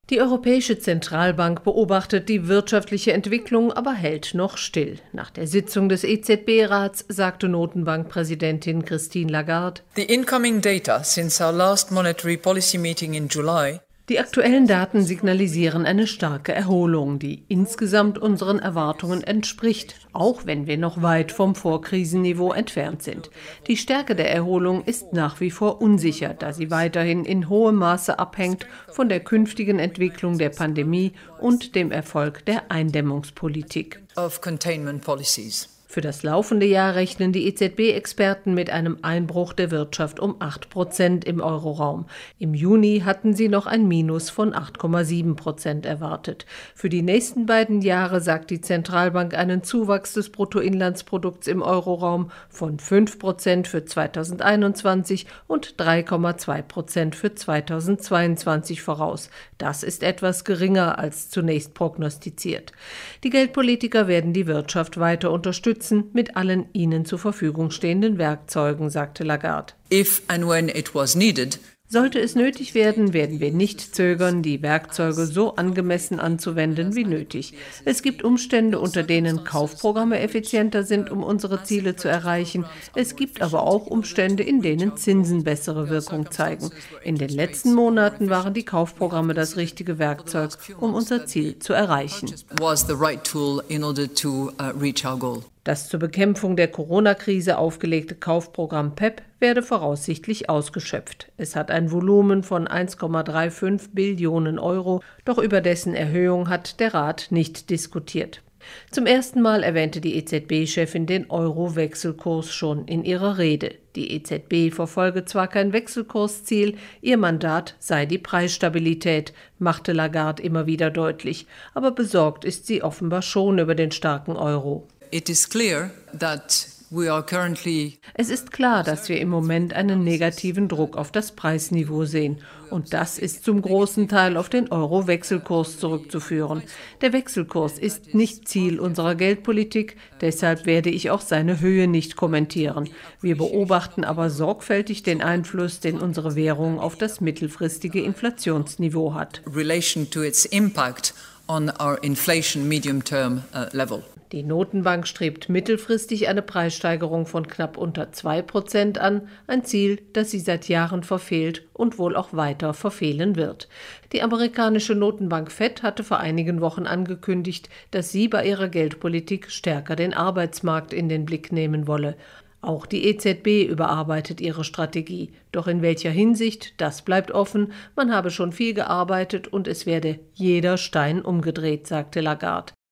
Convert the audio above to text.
Die Europäische Zentralbank beobachtet die wirtschaftliche Entwicklung, aber hält noch still. Nach der Sitzung des EZB-Rats sagte Notenbankpräsidentin Christine Lagarde: The incoming data since our last monetary policy meeting in July. Die aktuellen Daten signalisieren eine starke Erholung, die insgesamt unseren Erwartungen entspricht, auch wenn wir noch weit vom Vorkrisenniveau entfernt sind. Die Stärke der Erholung ist nach wie vor unsicher, da sie weiterhin in hohem Maße abhängt von der künftigen Entwicklung der Pandemie und dem Erfolg der Eindämmungspolitik. Of containment policies. Für das laufende Jahr rechnen die EZB-Experten mit einem Einbruch der Wirtschaft um 8% im Euroraum. Im Juni hatten sie noch ein Minus von 8,7% erwartet. Für die nächsten beiden Jahre sagt die Zentralbank einen Zuwachs des Bruttoinlandsprodukts im Euroraum von 5% für 2021 und 3,2% für 2022 voraus. Das ist etwas geringer als zunächst prognostiziert. Die Geldpolitiker werden die Wirtschaft weiter unterstützen mit allen ihnen zur Verfügung stehenden Werkzeugen, sagte Lagarde. If and when it was needed. Sollte es nötig werden, werden wir nicht zögern, die Werkzeuge so angemessen anzuwenden wie nötig. Es gibt Umstände, unter denen Kaufprogramme effizienter sind, um unsere Ziele zu erreichen. Es gibt aber auch Umstände, in denen Zinsen bessere Wirkung zeigen. In den letzten Monaten waren die Kaufprogramme das richtige Werkzeug, um unser Ziel zu erreichen. Das zur Bekämpfung der Corona-Krise aufgelegte Kaufprogramm PEPP werde voraussichtlich ausgeschöpft. Es hat ein Volumen von 1,35 Billionen Euro, doch über dessen Erhöhung hat der Rat nicht diskutiert. Zum ersten Mal erwähnte die EZB-Chefin den Euro-Wechselkurs schon in ihrer Rede. Die EZB verfolge zwar kein Wechselkursziel, ihr Mandat sei die Preisstabilität, machte Lagarde immer wieder deutlich. Aber besorgt ist sie offenbar schon über den starken Euro. Es ist klar, dass wir im Moment einen negativen Druck auf das Preisniveau sehen. Und das ist zum großen Teil auf den Euro-Wechselkurs zurückzuführen. Der Wechselkurs ist nicht Ziel unserer Geldpolitik, deshalb werde ich auch seine Höhe nicht kommentieren. Wir beobachten aber sorgfältig den Einfluss, den unsere Währung auf das mittelfristige Inflationsniveau hat. Relation to its impact on our inflation medium-term level. Die Notenbank strebt mittelfristig eine Preissteigerung von knapp unter 2% an, ein Ziel, das sie seit Jahren verfehlt und wohl auch weiter verfehlen wird. Die amerikanische Notenbank Fed hatte vor einigen Wochen angekündigt, dass sie bei ihrer Geldpolitik stärker den Arbeitsmarkt in den Blick nehmen wolle. Auch die EZB überarbeitet ihre Strategie. Doch in welcher Hinsicht, das bleibt offen. Man habe schon viel gearbeitet und es werde jeder Stein umgedreht, sagte Lagarde.